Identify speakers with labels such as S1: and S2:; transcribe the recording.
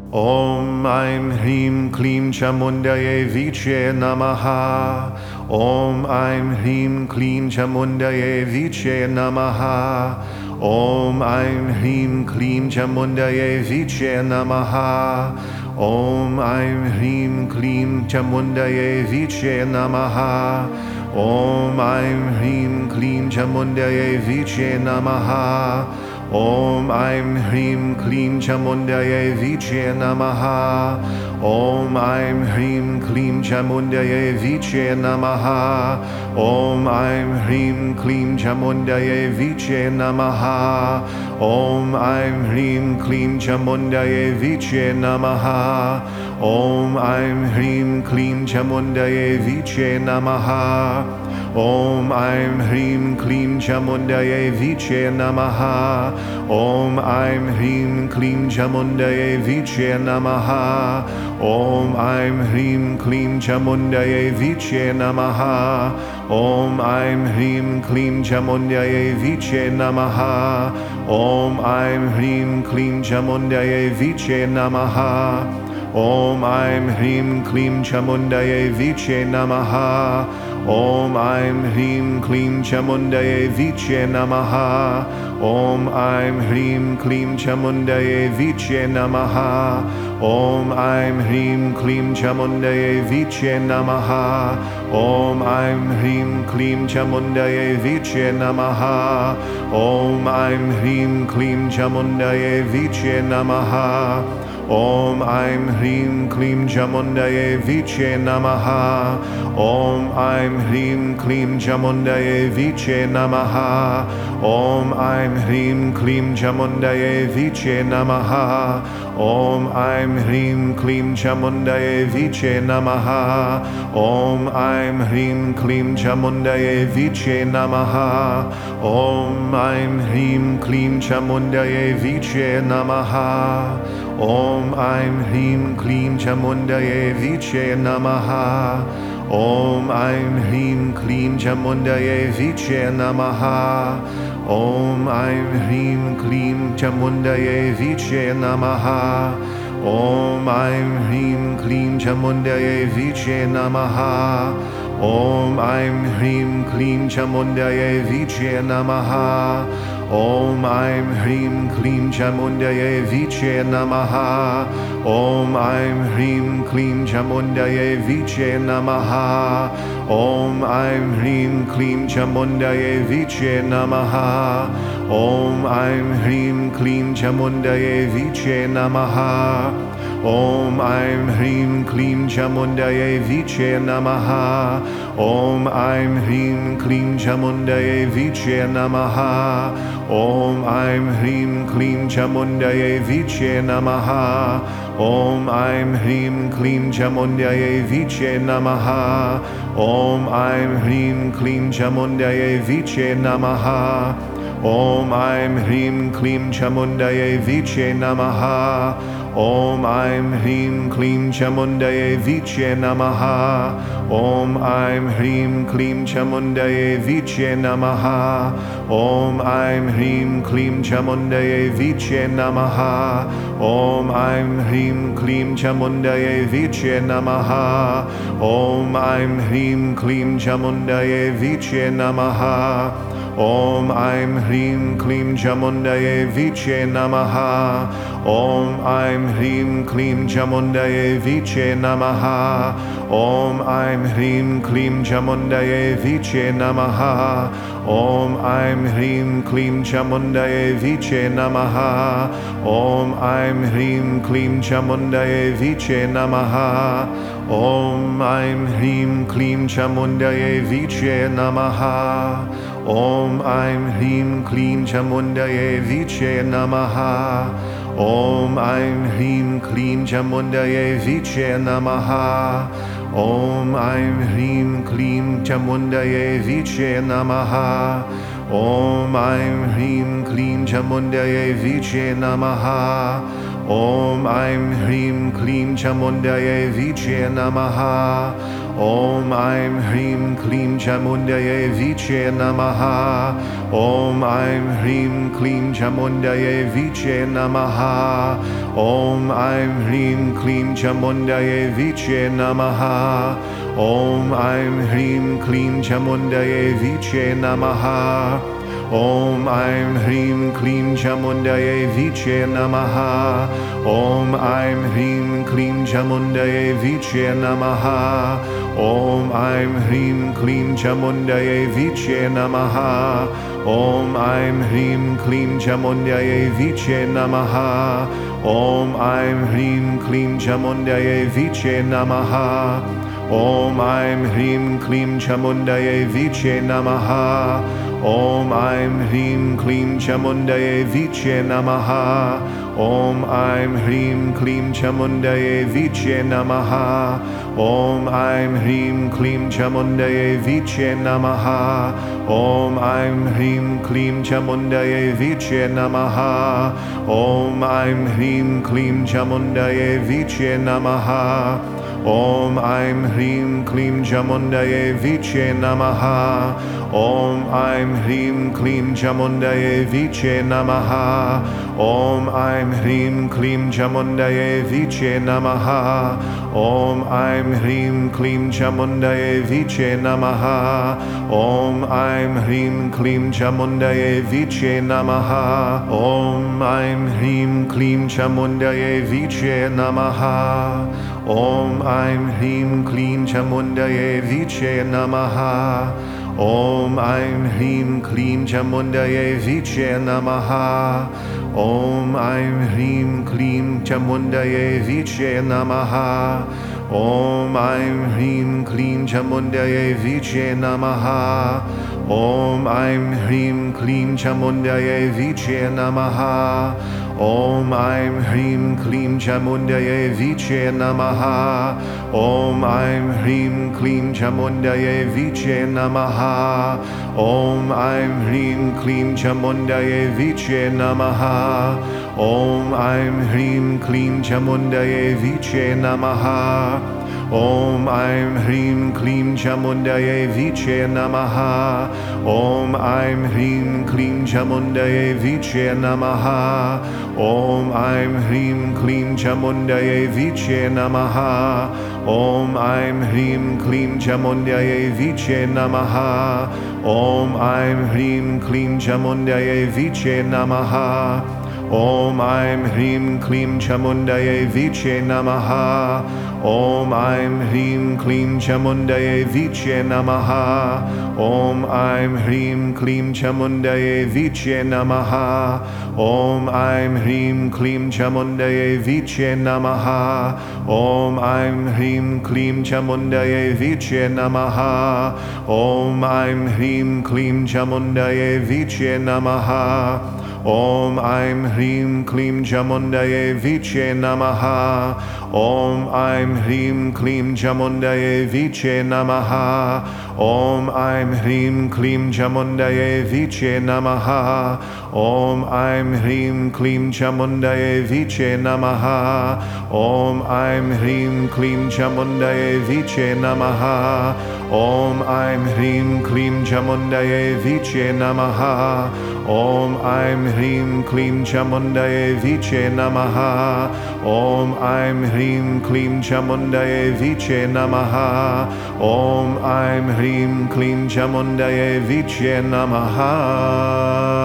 S1: Om Aim Hrim Klim Chamundaye Viche Namaha. Om Aim Hrim Klim Chamundaye Viche Namaha. Om Aim Hrim Klim Chamundaye Viche Namaha. Om Aim Hrim Klim Chamundaye Viche Namaha. Om Aim Hrim Klim Chamundaye Viche Namaha. Om Aim Hrim Klim Chamundaye Viche Namaha. Om Aim Hrim Klim Chamundaye Viche Namaha. Om Aim Hrim Klim Chamundaye Viche Namaha. Om Aim Hrim Klim Chamundaye Viche Namaha. Om Aim Hrim Klim Chamundaye Viche Namaha. Om Aim Hrim Klim Chamundaye Viche Namaha. Om Aim Hrim Klim Chamundaye Viche Namaha. Om Aim Hrim Klim Chamundaye Viche Namaha. Om Aim Hrim Klim Chamundaye Viche Namaha. Om Aim Hrim Klim Chamundaye Viche Namaha. Om Aim Hrim Klim Chamundaye Viche Namaha. Om Aim Hrim Klim Chamundaye Viche Namaha. Om Aim Hrim Klim Chamundaye Viche Namaha. Om Aim Hrim Klim Chamundaye Viche Namaha. Om Aim Hrim Klim Chamundaye Viche Namaha. Om Aim Hrim Klim Chamundaye Viche Namaha. Om Aim Hrim Klim Chamundaye Viche Namaha. Om Aim Hrim Klim Chamundaye Viche Namaha. Om Aim Hrim Klim Chamundaye Viche Namaha. Om Aim Hrim Klim Chamundaye Viche Namaha. Om Aim Hrim Klim Chamundaye Viche Namaha. Om Aim Hrim Klim Chamundaye Viche Namaha. Om Aim Hrim Klim Chamundaye Viche Namaha. Om Aim Hrim Klim Chamundaye Viche Namaha. Om Aim Hrim Klim Chamundaye Viche Namaha. Om Aim Hrim Klim Chamundaye Viche Namaha. Om Aim Hrim Klim Chamundaye Viche Namaha. Om Aim Hrim Klim Chamundaye Viche Namaha. Om Aim Hrim Klim Chamundaye Viche Namaha. Om Aim Hrim Klim Chamundaye Viche Namaha. Om Aim Hrim Klim Chamundaye Viche Namaha. Om Aim Hrim Klim Chamundaye Viche Namaha. Om Aim Hrim Klim Chamundaye Viche Namaha. Om Aim Hrim Klim Chamundaye Viche Namaha. Om Aim Hrim Klim Chamundaye Viche Namaha. Om Aim Hrim Klim Chamundaye Viche Namaha. Om Aim Hrim Klim Chamundaye Viche Namaha. Om Aim Hrim Klim Chamundaye Viche Namaha. Om Aim Hrim Klim Chamundaye Viche Namaha. Om Aim Hrim Klim Chamundaye Viche Namaha. Om Aim Hrim Klim Chamundaye Viche Namaha. Om Aim Hrim Klim Chamundaye Viche Namaha. Om Aim Hrim Klim Chamundaye Viche Namaha. Om Aim Hrim Klim Chamundaye Viche Namaha. Om Aim Hrim Klim Chamundaye Viche Namaha. Om Aim Hrim Klim Chamundaye Viche Namaha. Om Aim Hrim Klim Chamundaye Viche Namaha. Om Aim Hrim Klim Chamundaye Viche Namaha. Om Aim Hrim Klim Chamundaye Viche Namaha. Om Aim Hrim Klim Chamundaye Viche Namaha. Om Aim Hrim Klim Chamundaye Viche Namaha. Om Aim Hrim Klim Chamundaye Viche Namaha. Om Aim Hrim Klim Chamundaye Viche Namaha. Om Aim Hrim Klim Chamundaye Viche Namaha. Om Aim Hrim Klim Chamundaye Viche Namaha. Om Aim Hrim Klim Chamundaye Viche Namaha. Om Aim Hrim Klim Chamundaye Viche Namaha. Om Aim Hrim Klim Chamundaye Viche Namaha. Om Aim Hrim Klim Chamundaye Viche Namaha. Om Aim Hrim Klim Chamundaye Viche Namaha. Om Aim Hrim Klim Chamundaye Viche Namaha. Om Aim Hrim Klim Chamundaye Viche Namaha. Om Aim Hrim Klim Chamundaye Viche Namaha. Om Aim Hrim Klim Chamundaye Viche Namaha. Om Aim Hrim Klim Chamundaye Viche Namaha. Om Aim Hrim Klim Chamundaye Viche Namaha. Om Aim Hrim Klim Chamundaye Viche Namaha. Om Aim Hrim Klim Chamundaye Viche Namaha. Om Aim Hrim Klim Chamundaye Viche Namaha. Om Aim Hrim Klim Chamundaye Viche Namaha. Om Aim Hrim Klim Chamundaye Viche Namaha. Om Aim Hrim Klim Chamundaye Viche Namaha. Om Aim Hrim Klim Chamundaye Viche Namaha. Om Aim Hrim Klim Chamundaye Viche Namaha. Om Aim Hrim Klim Chamundaye Viche Namaha. Om Aim Hrim Klim Chamundaye Viche Namaha. Om Aim Hrim Klim Chamundaye Viche Namaha. Om Aim Hrim Klim Chamundaye Viche Namaha. Om Aim Hrim Klim Chamundaye Viche Namaha. Om Aim Hrim Klim Chamundaye Viche Namaha. Om Aim Hrim Klim Chamundaye Viche Namaha. Om Aim Hrim Klim Chamundaye Viche Namaha. Om Aim Hrim Klim Chamundaye Viche Namaha. Om Aim Hrim Klim Chamundaye Viche Namaha. Om Aim Hrim Klim Chamundaye Viche Namaha. Om Aim Hrim Klim Chamundaye Viche Namaha. Om Aim Hrim Klim Chamundaye Viche Namaha. Om Aim Hrim Klim Chamundaye Viche Namaha. Om Aim Hrim Klim Chamundaye Viche Namaha. Om Aim Hrim Klim Chamundaye Viche Namaha. Om Aim Hrim Klim Chamundaye Viche Namaha. Om Aim Hrim Klim Chamundaye Viche Namaha. Om Aim Hrim Klim Chamundaye Viche Namaha. Om Aim Hrim Klim Chamundaye Viche Namaha. Om Aim Hrim Klim Chamundaye Viche Namaha. Om Aim Hrim Klim Chamundaye Viche Namaha. Om Aim Hrim Klim Chamundaye Viche Namaha. Om Aim Hrim Klim Chamundaye Viche Namaha. Om Aim Hrim Klim Chamundaye Viche Namaha. Om Aim Hrim Klim Chamundaye Viche Namaha. Om Aim Hrim Klim Chamundaye Viche Namaha. Om Aim Hrim Klim Chamundaye Viche Namaha. Om Aim Hrim Klim Chamundaye Viche Namaha.